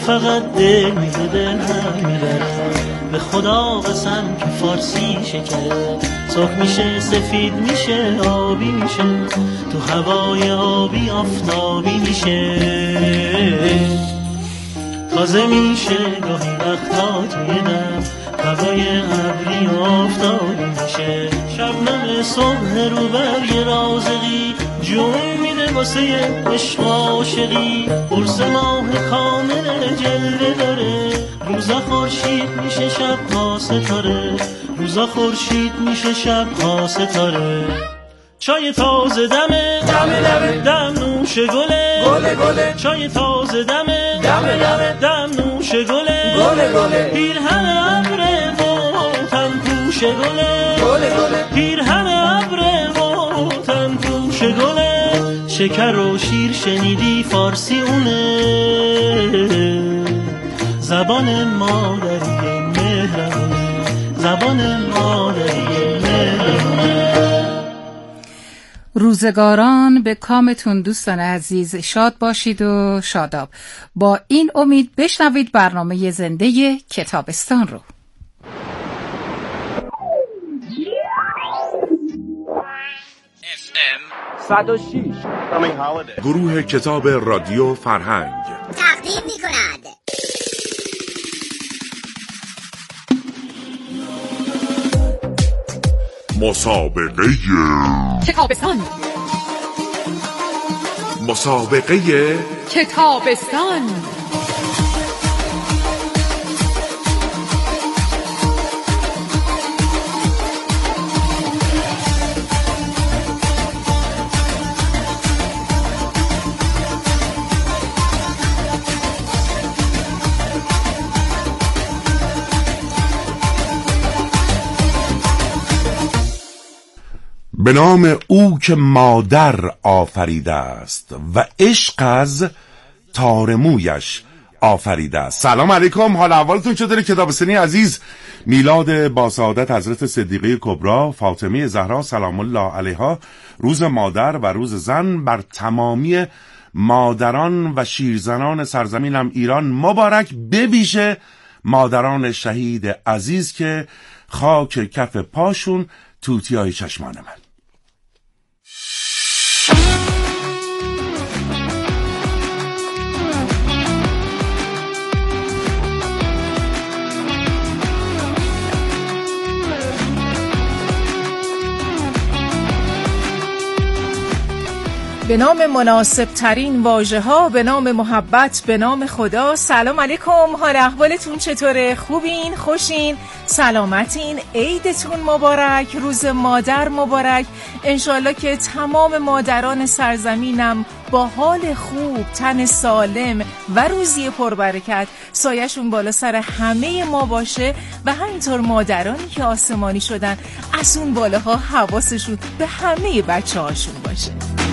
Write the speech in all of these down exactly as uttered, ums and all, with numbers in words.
فقط دل میده دل هم میبره. به خدا قسم که فارسی شکره، سرخ میشه سفید میشه آبی میشه، تو هوای آبی آفتابی میشه. تازه میشه گاهی وقتا توی دم، هوای ابری آفتابی میشه. شبنم صبح رو بر یه رازقی جون میده واسه عشق عاشقی. قرص ماه کامل جلوه داره، روزا خورشید میشه شب ها ستاره، روزا خورشید میشه شب ها ستاره. چای تازه دمه دمه دمه دم نوش گله گله گله، چای تازه دمه دمه دمه دم نوش گله گله گله. پیرهن ابر و تن پوش گله گله گله، پیرهن ابر و تن پوش گله. شکر و شیر شنیدی فارسی اونه، زبان مادری مهربونه، زبان مادری مهربونه. روزگاران به کامتون دوستان عزیز، شاد باشید و شاداب. با این امید بشنوید برنامه زنده کتابستان رو. اف ام صد و شش گروه کتاب رادیو فرهنگ تقدیم می کند مسابقه کتابستان. مسابقه کتابستان. به نام او که مادر آفریده است و عشق از تارمویش آفریده است. سلام علیکم، حال احوالتون چطوره کتابستانی عزیز؟ میلاد با سعادت حضرت صدیقه کبرا فاطمه زهرا سلام الله علیها، روز مادر و روز زن بر تمامی مادران و شیرزنان سرزمینم ایران مبارک، به ویژه مادران شهید عزیز که خاک کف پاشون توتیای چشمان من. به نام مناسب ترین واژه ها، به نام محبت، به نام خدا. سلام علیکم، حال احوالتون چطوره؟ خوبین؟ خوشین؟ سلامتین؟ عیدتون مبارک، روز مادر مبارک. انشالله که تمام مادران سرزمینم با حال خوب، تن سالم و روزی پربرکت سایه‌شون بالا سر همه ما باشه و همینطور مادرانی که آسمانی شدن از اون بالاها حواسشون به همه بچه هاشون باشه.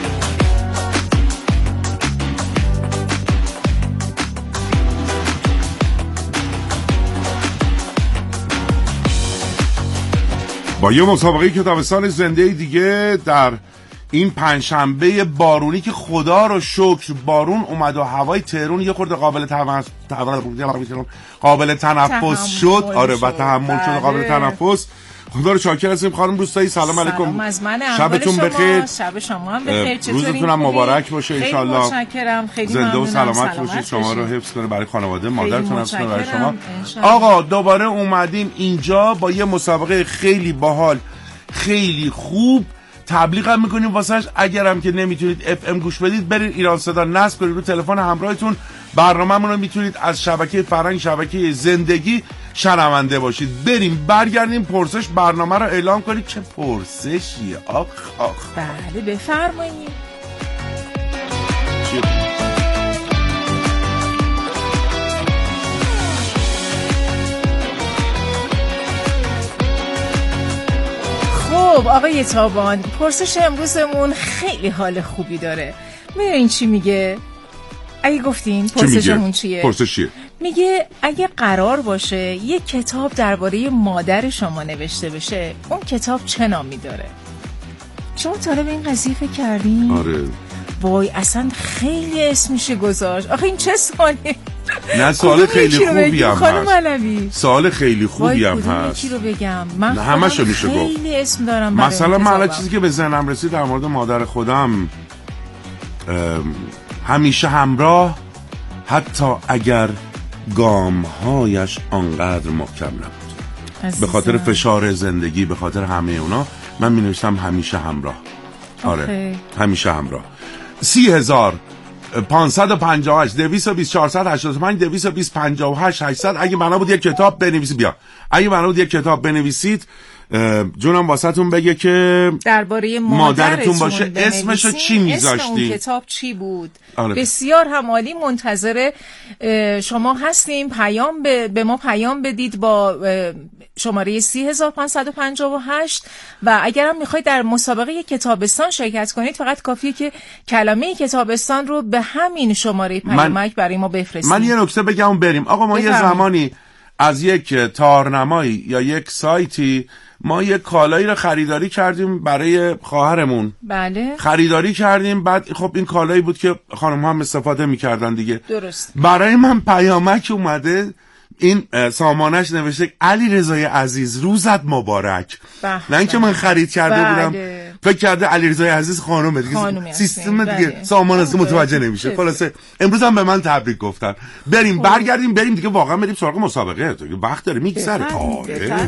با یه مسابقه کتابستان زنده دیگه در این پنجشنبه بارونی که خدا رو شکر بارون اومد و هوای تهران یه خورده قابل تنفس قابل تنفس شد. آره و تحمل شد، قابل تنفس. خدا رو شاکر هستیم. خانم روستایی سلام علیکم، شبتون بخیر. شب شما هم بخیر. روزتون هم مبارک باشه ان شاء الله. متشکرم، خیلی زنده و سلامت باشید. شما رو حفظ کنه برای خانواده، مادرتون حفظ کنه برای شما. آقا دوباره اومدیم اینجا با یه مسابقه خیلی باحال، خیلی خوب. تبلیغ هم میکنیم واسش. اگرم که نمیتونید اف ام گوش بدید، برید ایران صدا نصب کنید رو تلفن همراهتون. برنامه‌مون رو میتونید از شبکه فرهنگ، شبکه زندگی شنونده باشید. بریم برگردیم پرسش برنامه رو اعلام کنید. چه پرسشیه؟ آخ آخ. بله بفرمایید. خب آقای تابان، پرسش امروزمون خیلی حال خوبی داره. میدونین چی میگه؟ اگه گفتین پرسشمون چیه؟ پرسشیه میگه اگه قرار باشه یک کتاب درباره مادر شما نوشته بشه، اون کتاب چه نامی داره؟ شما تا به این قضیه فکر کردین؟ آره. وای اصلا خیلی اسم میشه گذاشت. آخه این چه سوالیه؟ نه سوال خیلی خوبی هم خانم هست. علوی سوال خیلی خوبی هم هست. یکی رو بگم. من نه همشو میشه گفت. خیلی اسم دارم. مثلا من الان چیزی که به ذهنم رسید در مورد مادر خودم، همیشه همراه، حتی اگر گامهایش آنقدر محکم نبود. عزیزم. به خاطر فشار زندگی، به خاطر همه اونا من می نوشتم همیشه همراه. آره اوکی. همیشه همراه. سی هزار پانصد و پنجاه و هشت دویست و بیست چهارصد و هشتاد و پنج دویست و بیست پنجاه و هشت هشتصد. اگه بنا بود یک کتاب بنویسید، بیا اگه بنا بود یک کتاب بنویسید، جونم واسهتون بگه که درباره مادرتون باشه، اسمشو چی میذاشتی؟ اسم اون کتاب چی بود؟ آره. بسیار هم عالی. منتظر شما هستیم. پیام به, به ما پیام بدید با شماره سی هزار پانصد و پنجاه و هشت و اگر هم میخواید در مسابقه کتابستان شرکت کنید فقط کافیه که کلمه کتابستان رو به همین شماره پیامک برای ما بفرستید. من یه نکته بگم بریم. آقا ما یه زمانی از یک تارنمایی یا یک سایتی ما یک کالایی رو خریداری کردیم برای خواهرمون. بله. خریداری کردیم، بعد خب این کالایی بود که خانم هم استفاده میکردن دیگه. درست. برای من پیامک اومده، این سامانش نوشته علی رضای عزیز روزت مبارک. نه اینکه من خرید کرده بله. بودم فکر کرده علی رضای عزیز خانومه دیگه، سیستم دیگه بله. سامان از متوجه نمیشه. خلاصه امروز هم به من تبریک گفتن. بریم خوب. برگردیم بریم دیگه، واقعا بریم سراغ مسابقه، وقت داره میگذره. آره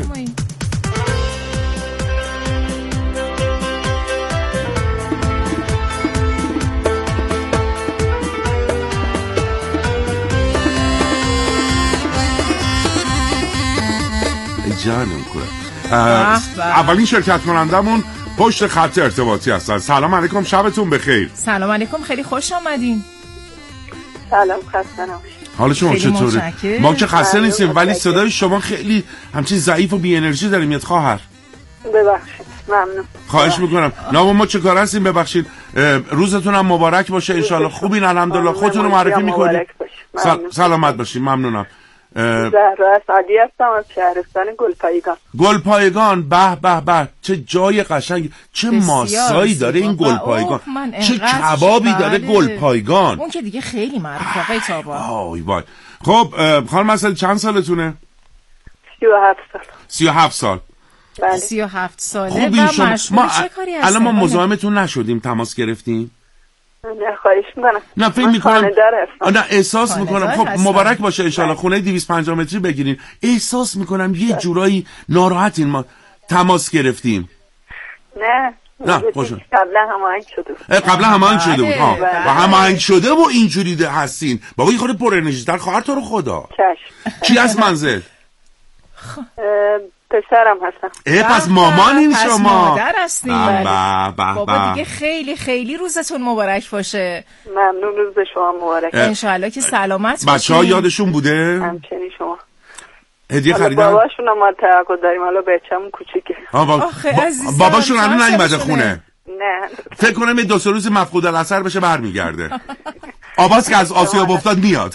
جانم کنه. اولین شرکت کنندمون پشت خط ارتباطی هستن. سلام علیکم، شبتون بخیر. سلام علیکم، خیلی خوش آمدین. سلام، خسته نباشید. حال شما چطوره؟ ما که خسته نیستیم ولی صدای شما خیلی همچین ضعیف و بی انرژی داره میاد خواهر. ببخشید. ممنون. خواهش میکنم. نام ما چه کار هستیم؟ ببخشید. روزتون هم مبارک باشه ان شاءالله. خوبین الحمدلله. خودتون رو معرفی میکنید. سلامت باشین. ممنونم. زهرا اسعدی هستم از شهرستان گلپایگان. گلپایگان، به به به، چه جای قشنگ، چه ماسایی داره این گلپایگان، چه کبابی داره گلپایگان. اون که دیگه خیلی معروفه آقای تابا. آی وای. خب خانم مسئله چند سالتونه؟ سی و هفت سال. سی و هفت سال. بله. سی و هفت ساله و مشغول چه کاری هستن؟ الان ما مزاحمتون نشدیم، تماس گرفتیم؟ نه خواهش میکنم. نه فکر میکنم نه احساس میکنم خب هستم. مبارک باشه انشالله. خونه دویست و پنجاه متری بگیرین. احساس میکنم یه جورایی ناراحتین، ما تماس گرفتیم. نه نه خوشم قبلا هماهنگ شده بود. قبلا هماهنگ شده بود ها. و هماهنگ شده و اینجوری ده هستین. بابا یه خورده پر انرژی تر خواهر تو رو خدا. چشم. چی از منزل؟ پسرم هستم. اه پس مامانین شما. پس مادر هستین. بابا دیگه خیلی خیلی روزتون مبارک باشه. ممنون، روز به شما مبارک. انشالله که سلامت باشین. بچه‌ها یادشون بوده؟ همچنین شما. هدیه خریدن؟ باباشون هم ما توقع داریم، حالا بچه‌مون کوچیکه. بابا باباشون الان نیومده خونه. نه. فکر کنم یه دو سه روز مفقود الاثر بشه برمیگرده. آواز که از آسیاب افتاد میاد.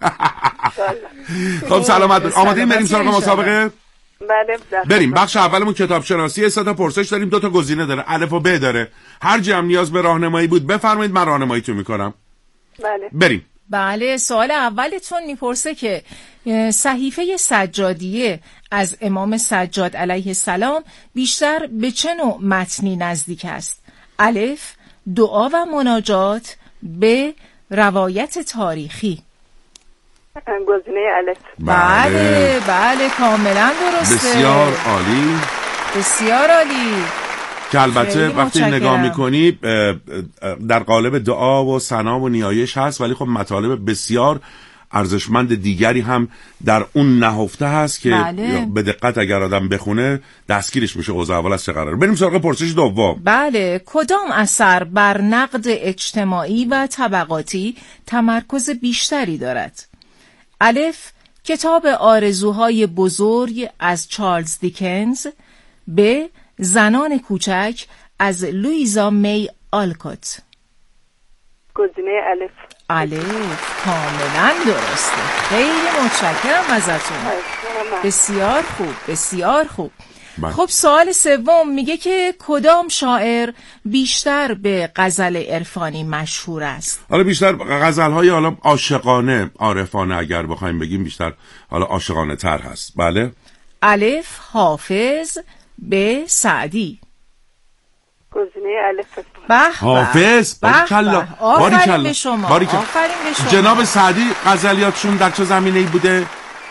خب سلامت باشید. آماده‌ایم بریم سراغ مسابقه؟ بله. بریم. بخش اولمون کتاب شناسی. سه تا پرسش داریم، دو تا گزینه داره، الف و ب داره. هر جا هم نیاز به راهنمایی بود بفرمایید، من راهنماییتون میکنم. بله. بریم. بله، سوال اولتون میپرسه که صحیفه سجادیه از امام سجاد علیه السلام بیشتر به چه نوع متنی نزدیک است؟ الف دعا و مناجات، ب روایت تاریخی. گزینه الف. بله بله کاملا درسته. بسیار عالی، بسیار عالی. که البته وقتی نگاه میکنی در قالب دعا و ثنا و نیایش هست، ولی خب مطالب بسیار ارزشمند دیگری هم در اون نهفته هست که بله. به دقت اگر آدم بخونه دستگیرش میشه اوضاع اول از چه قراره. بریم سراغ پرسش دوم. بله، کدام اثر بر نقد اجتماعی و طبقاتی تمرکز بیشتری دارد؟ الف کتاب آرزوهای بزرگ از چارلز دیکنز، ب زنان کوچک از لویزا می آلکوت. گزینه الف. الف کاملا درسته. خیلی متشکرم ازتون. بسیار خوب، بسیار خوب. بله. خب سوال سوم میگه که کدام شاعر بیشتر به غزل عرفانی مشهور است؟ حالا بیشتر غزل‌های حالا عاشقانه، عارفانه اگر بخوایم بگیم بیشتر حالا عاشقانه تر هست. بله. الف حافظ، ب سعدی. گزینه الف. به حافظ. باریکلا. آفرین به شما. آفرین به شما. جناب سعدی غزلیاتشون در چه زمینه‌ای بوده؟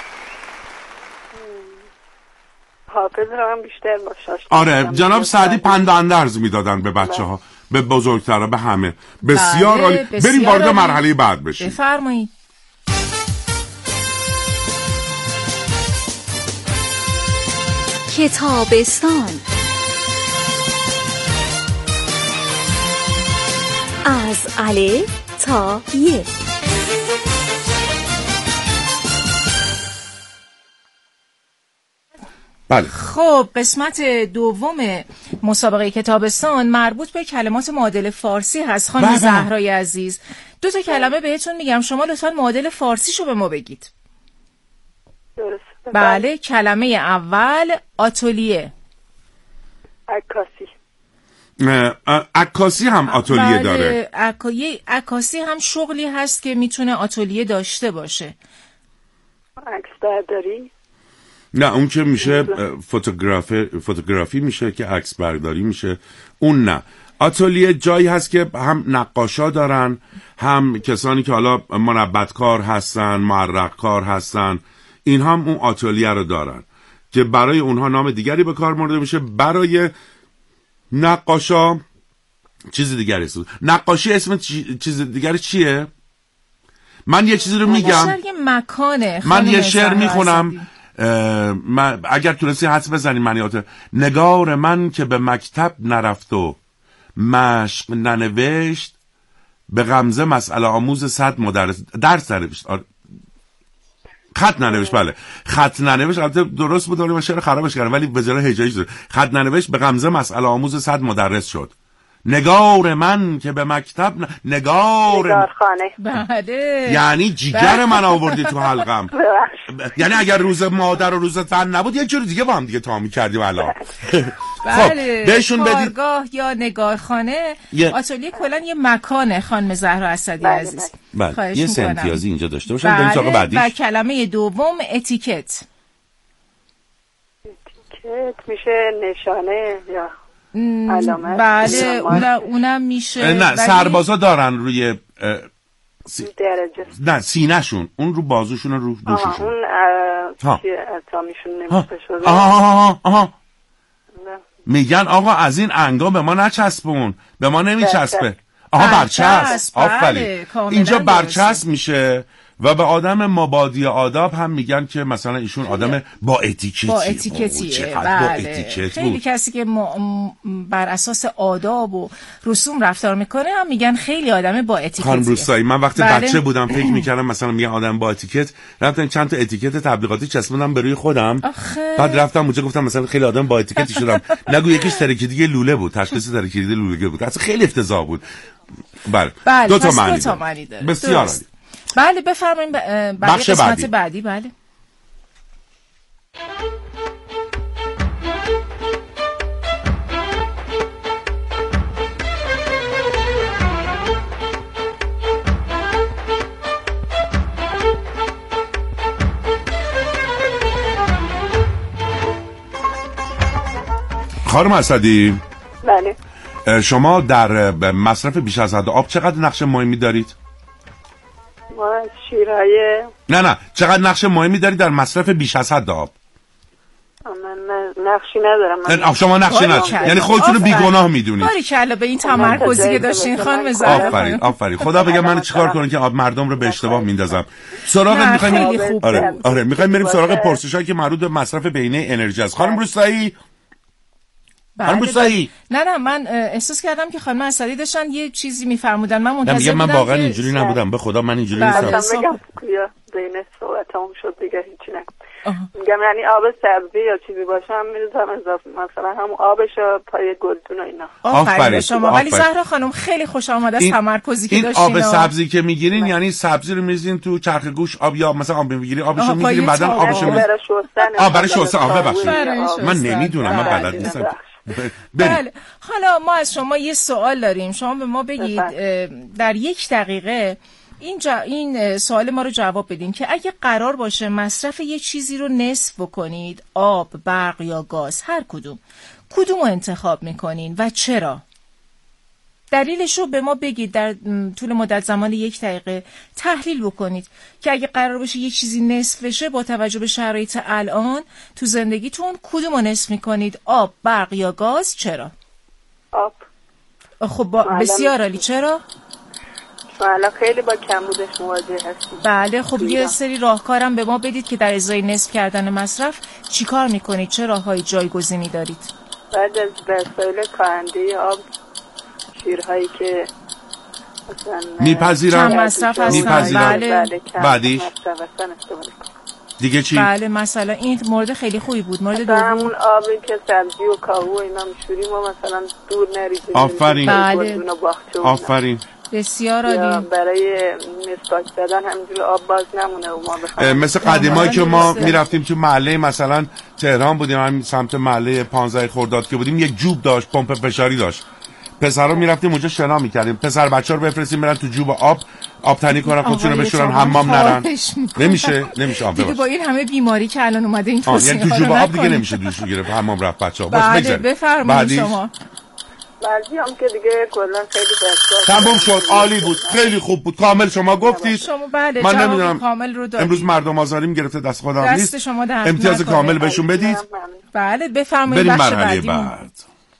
حافظ رو هم بیشتر باشه. آره جناب سعدی پند و اندرز میدادن به بچه ها، به بزرگترها، به همه. بسیار عالی. بریم وارد مرحله بعد بشیم. بفرمایید. کتابستان از الف تا ی. بله. خب قسمت دوم مسابقه کتابستان مربوط به کلمات معادل فارسی هست. خانم زهرای عزیز دو تا کلمه بهتون میگم، شما لطفاً معادل فارسیشو به ما بگید. درست. بله. کلمه اول آتلیه. عکاسی. عکاسی هم آتلیه بله. داره. عکا... عکاسی هم شغلی هست که میتونه آتلیه داشته باشه. عکس برداری. نه اون که میشه فوتوگرافی فوتوگرافی میشه که عکس برداری میشه. اون نه. آتلیه جایی هست که هم نقاشا دارن، هم کسانی که حالا منبتکار هستن، معرق کار هستن، این هم اون آتلیه رو دارن که برای اونها نام دیگری به کار برده میشه. برای نقاشا چیز دیگری است. نقاشی اسم چیز دیگری چیه؟ من یه چیزی رو میگم. یه مکانه. من یه شعر میخونم، من اگر تونستی حدس بزنی معنیات. نگار من که به مکتب نرفت و مشق ننوشت، به غمزه مسئله آموز صد مدرس درس ننوشت. خط ننوشت. بله خط ننوشت. البته درست بود ولی شعر خرابش کردم، ولی به جای هجایی شد. خط ننوشت به غمزه مسئله آموز صد مدرس شد. نگار من که به مکتب ن... نگار نگارخانه. بله. یعنی جیگر من آوردی تو حلقم. یعنی اگر روز مادر و روز زن نبود یه جور دیگه با هم دیگه تا می‌کردیم الان. بله. بهشون بدید کارگاه یا نگارخانه. یه... آتلیه کلا یه مکانه. خانم زهرا اسدی بله. عزیز. بله. یه سه امتیازی اینجا داشته باشم. بله. بریم سراغ بعدیش. و کلمه دوم اتیکت. اتیکت میشه نشانه یا علامت. بله اونم اونم میشه. نه بلی... سربازا دارن روی سی... درجه. نه سینه‌شون، اون رو بازوشون رو دوششون. اون چیه اتامیشون نمیشه شده. آها آها. میگن آقا از این انگا به ما نچسبون، به ما نمیچسبه. آها برچسب. آفرین. اینجا برچسب میشه و به آدم مبادی آداب هم میگن که مثلا ایشون آدم با اتیکتیه. با اتیکتیه. بله. با اتیکت خیلی بود. کسی که م... بر اساس آداب و رسوم رفتار میکنه هم میگن خیلی آدم با اتیکتیه. خانم روستایی من وقتی بله. بچه بودم فکر میکردم مثلا میگن آدم با اتیکت، رفتم چند تا اتیکت تبلیغاتی چسبوندم به روی خودم. آخه. بعد رفتم اونجا گفتم مثلا خیلی آدم با اتیکتی شدم. نگو یکیش ترکیدگی لوله بود، تشخیص ترکیدگی لوله بود. اصلا خیلی افتضاح بود. بله. بله. دو تا معنی معنی داره. معنی داره. بسیار عالی. بله بفرمایید ب... بخش قسمت بعدی. بعدی. بله. خانم اسدی بله. شما در مصرف بیش از حد آب چقدر نقش مهمی دارید؟ ما شیرهای نه نه چقدر نقش مهمی دارید در مصرف بیش از حد آب؟ من نقشی ندارم. من شما نقشی ندارید، یعنی خودتون رو بیگناه میدونید. باریکلا به این تمرکزی که داشتین خانم زهرا. آفرین آفرین. خدا بگه من چیکار کنم که مردم رو به اشتباه میندازم. سراغ میخوایم آره آره میخوایم بریم سراغ پرسشایی که مربوط به مصرف بهینه انرژی است. خانم روستایی خانم روستایی نه نه من احساس کردم که خانم اسدی داشتن یه چیزی میفرمودن. من منتظر بودم. من واقعا اینجوری نبودم، به خدا من اینجوری نیستم. میگم یا بین صحبتام شد دیگه هیچ نه. میگم یعنی آب سبزی یا چیزی باشه هم میذارم اضافه، مثلا هم آبش و پای گلدون و اینا. آفرین شما. ولی زهرا خانم خیلی خوش آمد از تمرکزی که داشتین. این آب سبزی که میگیرین یعنی سبزی رو میذارین تو چرخ گوش آب، یا مثلا آب میگیری آبشو میگیرین بعدن آبشو میذارین برای شستن. آ برای شستن. آ ببخشید من نمیدونم، من بلد نیستم. بله. حالا ما از شما یه سوال داریم، شما به ما بگید در یک دقیقه این, جا این سوال ما رو جواب بدین که اگه قرار باشه مصرف یه چیزی رو نصف بکنید، آب، برق یا گاز، هر کدوم کدوم رو انتخاب میکنین و چرا؟ دلیلش رو به ما بگید، در طول مدت زمان یک دقیقه تحلیل بکنید که اگه قرار باشه یه چیزی نصف بشه با توجه به شرایط الان تو زندگیتون کدوم رو نصف میکنید؟ آب، برق یا گاز؟ چرا؟ آب. خب با... بسیار عالی. چرا؟ حالا خیلی با کمبودش مواجه هستیم. بله. خب یه سری راهکارم به ما بدید که در ازای نصف کردن مصرف چی کار میکنید؟ چه راههای جایگزینی دارید؟ بعد از وسایل کارنده آب، شیرهایی که میپذیرن کم مصرف هستن. بله. بعدیش دیگه چی؟ بله مثلا این مورد خیلی خوبی بود. مورد دوم همون آبی که سبزی و کاهو اینا میشوریم و مثلا دور نریزیم. آفرین. بله. آفرین. بسیار عالی. برای مسواک زدن همینجوری آب باز نمونه و ما بخوایم مثل قدیمایی که ما میرفتیم تو محله مثلا تهران بودیم، همین سمت محله پانزده خرداد که بودیم، یک جوب داشت، پمپ فشاری داشت. پسرا میرفتیم اونجا شنا میکردیم، پسر بچه‌ها رو بفرستیم برن تو جوب آب آب تنی کنن، خودشون رو بشورن، حمام نرن. نمیشه نمیشه آب دیگه با این همه بیماری که الان اومده این توصیه یعنی تو جوب آب دیگه نمیشه دوش گرفت، حمام رفت بچه‌ها. بله بفرمایید شما. بعضی هم که دیگه کلا خیلی بسیار تمام شد. عالی بود، خیلی خوب بود، کامل شما گفتید. شما بله من نمیدونم کامل رو دادید. امروز مردم آزاریم گرفته، دست خودم نیست. دست شما درد امتیاز کامل بهشون بدید. بله بفرمایید. بخش بعدی بعد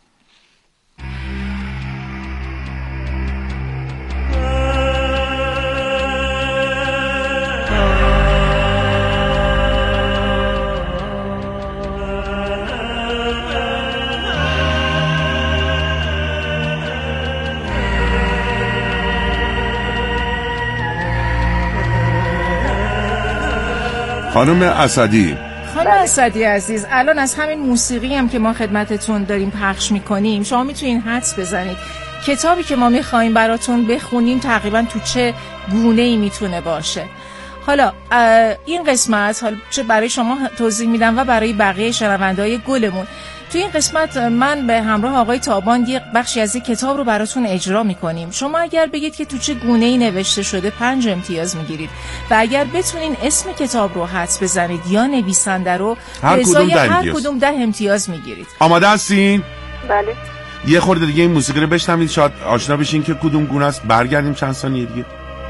خانم اسدی. خانم اسدی عزیز، الان از همین موسیقی هم که ما خدمتتون داریم پخش میکنیم شما میتونین حدس بزنید کتابی که ما میخوایم براتون بخونیم تقریبا تو چه گونه‌ای میتونه باشه. حالا این قسمت حالا چه برای شما توضیح میدم و برای بقیه شنونده‌های گلمون. تو این قسمت من به همراه آقای تابان یه بخشی از این کتاب رو براتون اجرا میکنیم. شما اگر بگید که تو چه گونه‌ای نوشته شده پنج امتیاز میگیرید و اگر بتونین اسم کتاب رو حدس بزنید یا نویسنده رو به ازای هر کدوم ده امتیاز میگیرید. آماده هستین؟ بله. یه خورده دیگه این موسیقی رو بشنوید شاید آشنا بشین که کدوم گونه است. برگردیم چند ثانیه دیگه.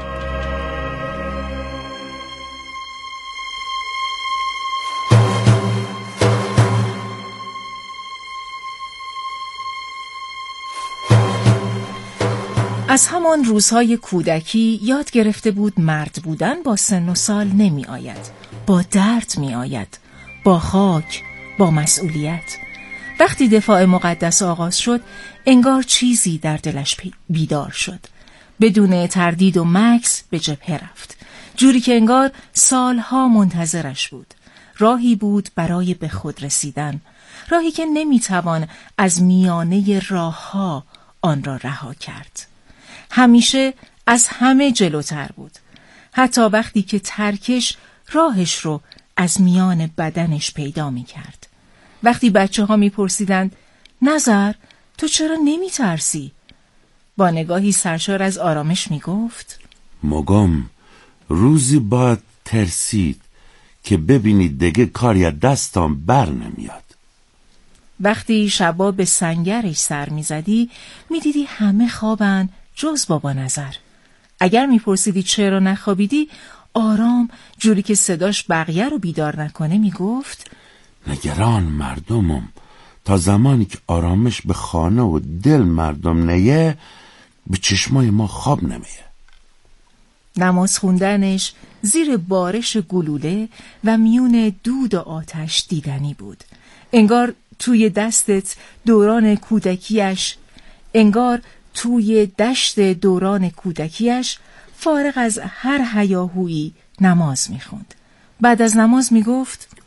از همان روزهای کودکی یاد گرفته بود مرد بودن با سن و سال نمی آید، با درد می آید، با خاک، با مسئولیت. وقتی دفاع مقدس آغاز شد انگار چیزی در دلش بیدار شد. بدون تردید و مکث به جبهه رفت، جوری که انگار سالها منتظرش بود. راهی بود برای به خود رسیدن، راهی که نمی توان از میانه راهها آن را رها کرد. همیشه از همه جلوتر بود، حتی وقتی که ترکش راهش رو از میان بدنش پیدا می کرد. وقتی بچه ها می پرسیدند نظر تو چرا نمی ترسی؟ با نگاهی سرشار از آرامش می گفت مگم روزی باید ترسید که ببینید دیگه کاری از دستم بر نمیاد. وقتی شبا به سنگرش سر می زدی می دیدی همه خوابن جز بابا نظر. اگر میپرسیدی چرا نخوابیدی آرام جوری که صداش بقیه رو بیدار نکنه میگفت نگران مردمم تا زمانی که آرامش به خانه و دل مردم نیه به چشمای ما خواب نمیه. نماز خوندنش زیر بارش گلوله و میون دود و آتش دیدنی بود. انگار توی دستت دوران کودکیش انگار توی دشت دوران کودکیش فارغ از هر هیاهویی نماز میخوند. بعد از نماز میگفت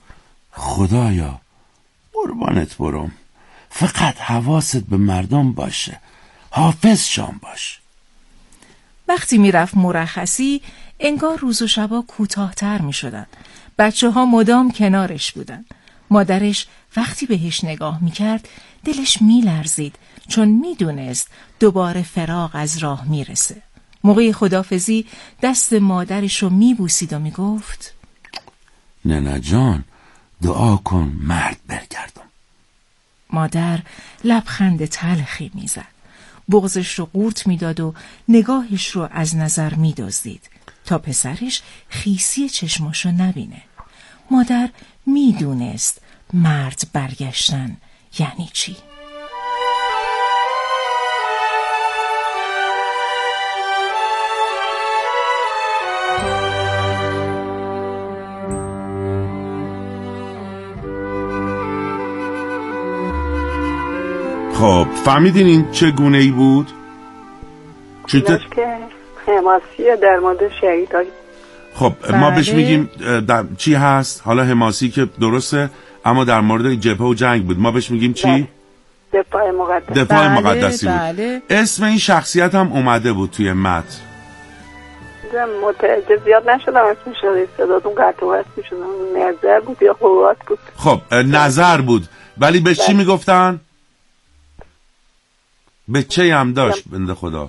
خدایا قربانت برم، فقط حواست به مردم باشه، حافظ شام باش. وقتی میرفت مرخصی انگار روز و شبا کوتاه‌تر میشدن. بچه ها مدام کنارش بودن. مادرش وقتی بهش نگاه میکرد دلش میلرزید چون میدونست دوباره فراق از راه میرسه. موقع خدافزی دست مادرش رو میبوسید و میگفت ننه جان دعا کن مرد برگردم. مادر لبخند تلخی میزد. بغضش رو قورت میداد و نگاهش رو از نظر میدزدید تا پسرش خیسی چشماشو نبینه. مادر میدونست مرد برگشتن یعنی چی. خب فهمیدین این چه گونه ای بود؟ چی که حماسیه در مورد شهید های. خب بله. ما بهش میگیم در... چی هست؟ حالا حماسی که درسته اما در مورد جبهه و جنگ بود، ما بهش میگیم چی؟ بله. دفاع مقدس. دفاع بله، مقدسی بله. بود. اسم این شخصیت هم اومده بود توی متن. متوجه زیاد نشدم اسمش رو، صداتون قطع و وصل میشدم. نظر بود یا قوات بود؟ خب نظر بود ولی به چی میگفتن؟ به چه هم داشت بنده خدا؟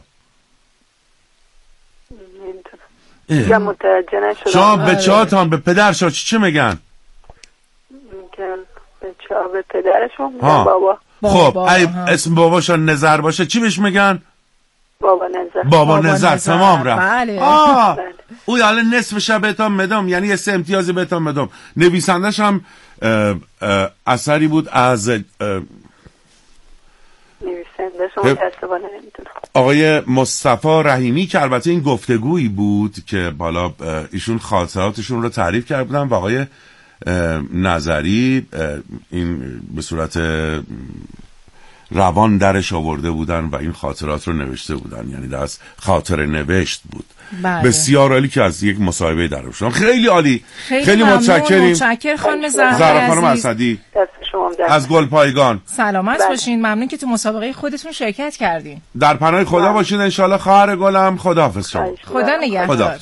یا متوجه نشدم. شما به چهاتان به پدرشا چی چه میگن؟ به چه به پدرشون میگن بابا. خب ای اسم باباشان نظر باشه چی بهش میگن؟ بابا نظر. بابا نظر تمام رفت. بله. آه او حالا نصف شب بهتان مدام، یعنی یه سه امتیازی بهتان مدام. نویسندش هم اه، اه، اثری بود از اه، آقای مصطفی رحیمی که البته این گفتگویی بود که بالا ایشون خاطراتشون رو تعریف کرده بودن و آقای نظری این به صورت روان درش آورده بودن و این خاطرات رو نوشته بودن، یعنی دست خاطر نوشت بود. بله. بسیار عالی که از یک مصاحبه در روشن. خیلی عالی، خیلی, خیلی متشکریم. متشکر خانم زهرا زهرا خانم اسدی از گلپایگان. سلامت بله. باشین. ممنون که تو مسابقه خودتون شرکت کردین. در پناه خدا بله. باشین ان شاء الله. خواهر گلم خداحافظ شما. خدا نگهدار.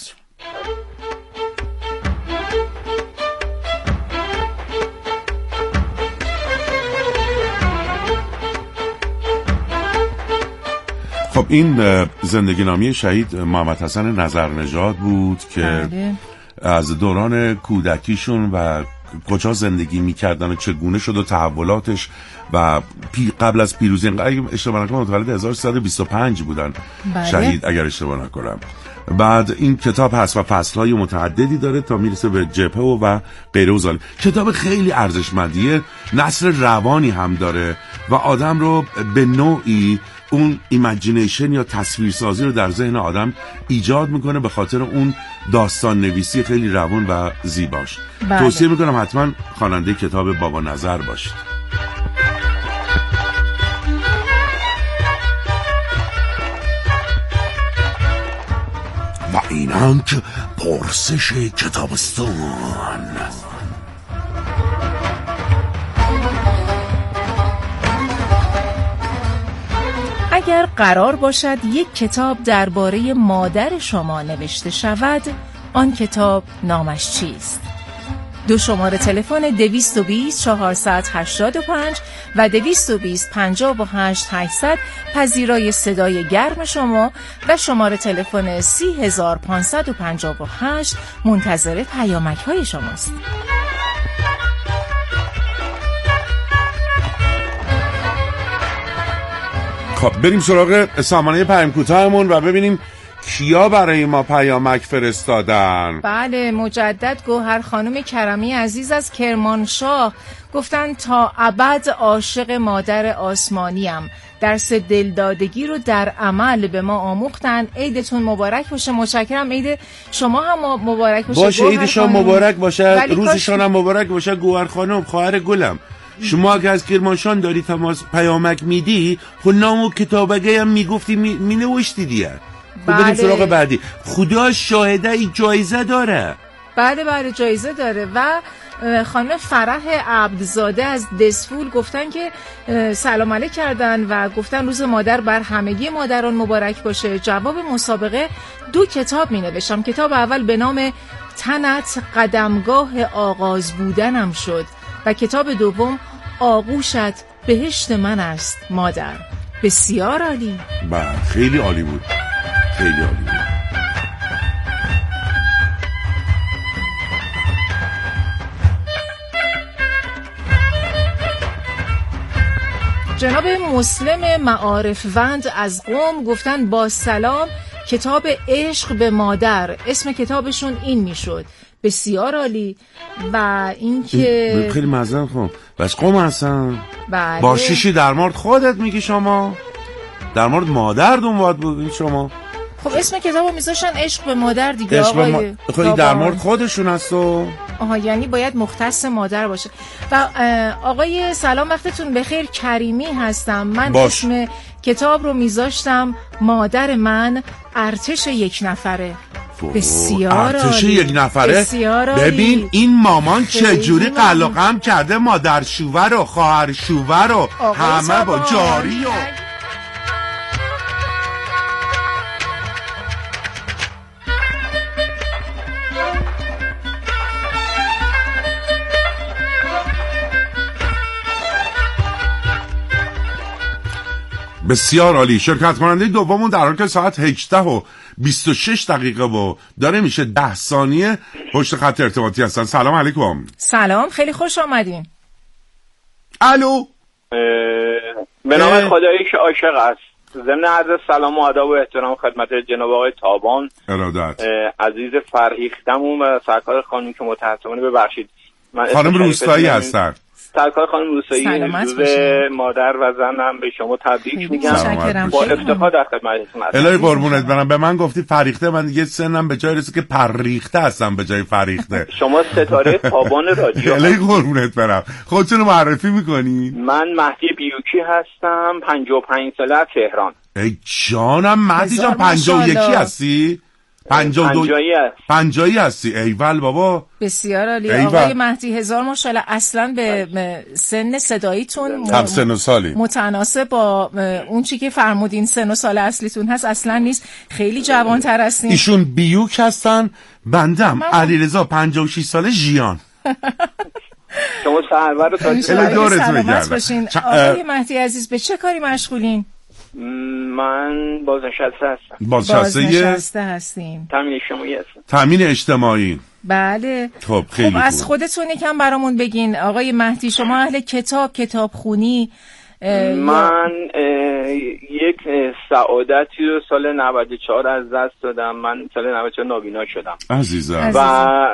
خب این زندگی نامی شهید محمد حسن نظرنژاد بود که بله. از دوران کودکیشون و کجا زندگی میکردن و چگونه شد و تحولاتش و پی قبل از پیروزی، اگه اشتباه نکنم متولد هزار و سیصد و بیست و پنج بودن بله. شهید اگر اشتباه نکنم. بعد این کتاب هست و فصلهای متعددی داره تا میرسه به جبهه و, و غیره و ظالم. کتاب خیلی ارزشمندیه، نثر روانی هم داره و آدم رو به نوعی اون ایمیجینیشن یا تصویرسازی رو در ذهن آدم ایجاد میکنه به خاطر اون داستان نویسی خیلی روان و زیباش. بله. توصیه میکنم حتما خواننده کتاب بابا نظر باشید. و اینک پرسش کتابستان. اگر قرار باشد یک کتاب درباره مادر شما نوشته شود، آن کتاب نامش چیست؟ دو شماره تلفن دویست و بیست چهارصد و هشتاد و پنج و دویست و بیست پنجاه و هشت هشتصد پذیرای صدای گرم شما و شماره تلفن سی هزار پانصد و پنجاه و هشت منتظر پیامک های شماست. خب بریم سراغ سامانه پیام کوتاهمون و ببینیم کیا برای ما پیامک فرستادن. بله مجدد گوهر خانم کرمی عزیز از کرمانشاه گفتن تا ابد عاشق مادر آسمانیم، درس دلدادگی رو در عمل به ما آموختن. عیدتون مبارک باشه. متشکرم. عید شما هم مبارک باشه. باشه عید شما مبارک باشه، روزشان هم مبارک باشه. گوهر خانم خواهر گلم، شما که از کرمانشاه داری تماس پیامک میدی خود نام و کتابگه هم میگفتی می, می نوشتی دیگه. خب بریم سراغ بعدی. خدا شاهده ای جایزه داره. بله بله جایزه داره و خانم فرح عبدزاده از دسفول گفتن که سلام علیک کردن و گفتن روز مادر بر همگی مادران مبارک باشه. جواب مسابقه دو کتاب می نوشتم. کتاب اول به نام تنت قدمگاه آغاز بودنم شد و کتاب دوم آغوشت بهشت من است مادر. بسیار عالی. بله خیلی عالی بود، خیلی عالی بود. جناب مسلم معارفوند از قم گفتن با سلام، کتاب عشق به مادر، اسم کتابشون این میشد. بسیار عالی. و اینکه خیلی مزن خون بس قم هستن. بله. با شیشی در مورد خودت میگی شما، در مورد مادر دنبال بودید شما. خب اسم کتابو میذاشن عشق به مادر دیگه عشق آقای ما... خب در مورد خودشون هست و آها، یعنی باید مختص مادر باشه. و آقای سلام وقتتون بخیر، کریمی هستم. من باش. اسم کتاب رو میذاشتم مادر من ارتش یک نفره. بسیار ارتش یک نفره. بسیار ببین این مامان چجوری قلقم کرده مادر شوور و خواهر شوور و همه با جاری و بسیار عالی. شرکت کننده دومون در حال که ساعت هجده و بیست و شش دقیقه و داره میشه ده ثانیه پشت خط ارتباطی هستن. سلام علیکم. سلام، خیلی خوش آمدین. الو. به نام خدایی که عاشق است، ضمن عرض سلام و ادب و احترام خدمت جناب آقای تابان ارادت عزیز فرهیختمون و سرکار خانم که متاسفانه ببخشید خانم روستایی هستن. سرکار خانم روستایی روز مادر و زنم به شما تبریک میگم. با افتخار در خدمتتون هستم. الهی قربونت برم. به من گفتی فریخته، من دیگه سنم به جای رسید که پریخته هستم به جای فریخته. شما ستاره تابان رادیو. الهی قربونت برم. خودتون رو معرفی میکنی؟ من مهدی بیوکی هستم، پنجاه و پنج ساله از تهران. ای جانم مهدی جان، پنجاه و یک هستی؟ پنجاه و دو پنجاهی هستی. ایول بابا بسیار عالی. آقای مهدی هزار ماشاءالله. اصلا به سن صداییتون هم سن و سالی متناسب با اون چی که فرمودین سن و سال اصلیتون هست اصلا نیست، خیلی جوان‌تر هستین. ایشون بیوک هستن، بندم علیرضا پنجاه و شش ساله ژیان. شما سرور رو تا سلامت باشین. آقای مهدی عزیز به چه کاری مشغولین؟ من بازنشسته هستم. بازنشسته, بازنشسته هستین. تامین اجتماعی هستم. تامین اجتماعی. بله. خب خیلی خب از خودتون یکم برامون بگین آقای مهدی. شما اهل کتاب، کتابخونی؟ من یک سعادتی رو سال نود و چهار از دست دادم. من سال نود و چهار نابینا شدم عزیزم. و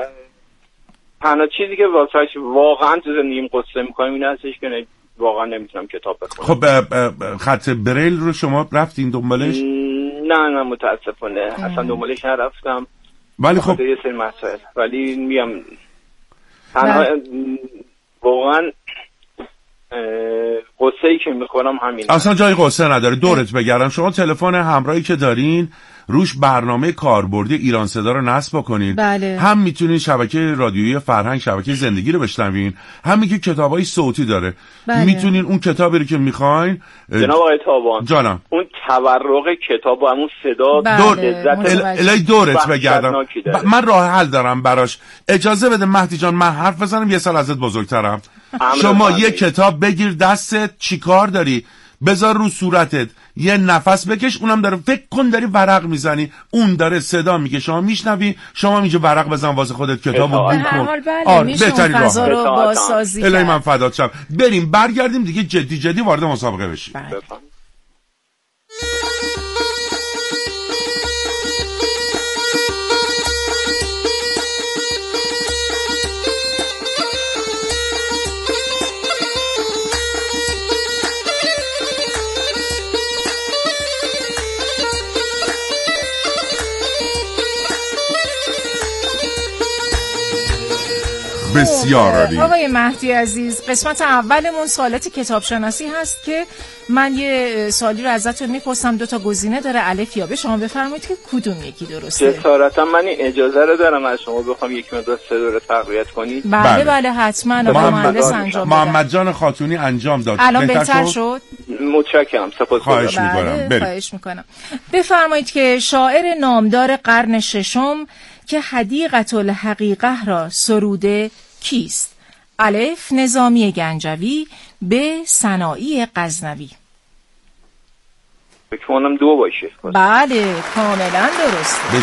تنها چیزی که واسه واقعا تو زندگیم قصه میکنم این هستش که واقعا نمیتونم کتاب بخونم. خب خط بریل رو شما رفتین دنبالش؟ نه نه متاسفانه اصلا دنبالش نرفتم. ولی خب یه سری مسائل، ولی میگم تنها واقعا قصه ای که میخورم همین. اصلا جای قصه نداره. دورت بگردم شما تلفن همراهی که دارین روش برنامه کاربردی ایران صدا رو نصب بکنید. بله. هم میتونین شبکه رادیویی فرهنگ، شبکه زندگی رو بشنوین، هم میگه کتابای صوتی داره. بله. میتونین اون کتابی رو که میخواین. جناب آقای تابان جانم اون تورق کتاب و همون صدا بله. دور لذت الهی دورت بگردم. ب... من راه حل دارم براش. اجازه بده مهدی جان من حرف بزنم، یه سال ازت بزرگترم. شما یه کتاب بگیر دستت، چیکار داری؟ بذار رو صورتت، یه نفس بکش. اونم داره فکر کن داری ورق میزنی، اون داره صدا میگه، شما میشنوی، شما اینجا ورق بزن واسه خودت کتابو بو کن. آره بهترین راه رو بازسازی. الهی من فدات شم. بریم برگردیم دیگه جدی جدی وارد مسابقه بشیم. بسیار عالی. آقای مهدی عزیز، قسمت اولمون سوالات کتاب شناسی هست که من یه سوالی رو ازتون میپرسم، دو تا گزینه داره، الف یا ب. شما بفرمایید که کدوم یکی درسته. جسارتا من این اجازه رو دارم از شما بخوام یک مقدار صدا رو تقویت کنید؟ بله بله, بله حتما. محمد, انجام محمد جان خاتونی انجام داد. الان بهتر شد, شد؟ متشکرم. سپاس. خواهش میکنم. بله خواهش میکنم. بفرمایید که شاعر نامدار قرن ششم که حدیقة الحقیقه را سروده کیست؟ الف نظامی گنجوی، ب سنایی غزنوی. فکر کنم دو باشه. بله کاملا درسته.